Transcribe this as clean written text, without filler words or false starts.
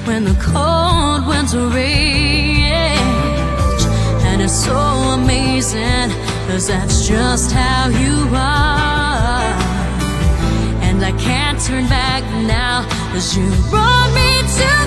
when the cold winter rage. And it's so amazing, 'cause that's just how you are. And I can't turn back now, 'cause you brought me to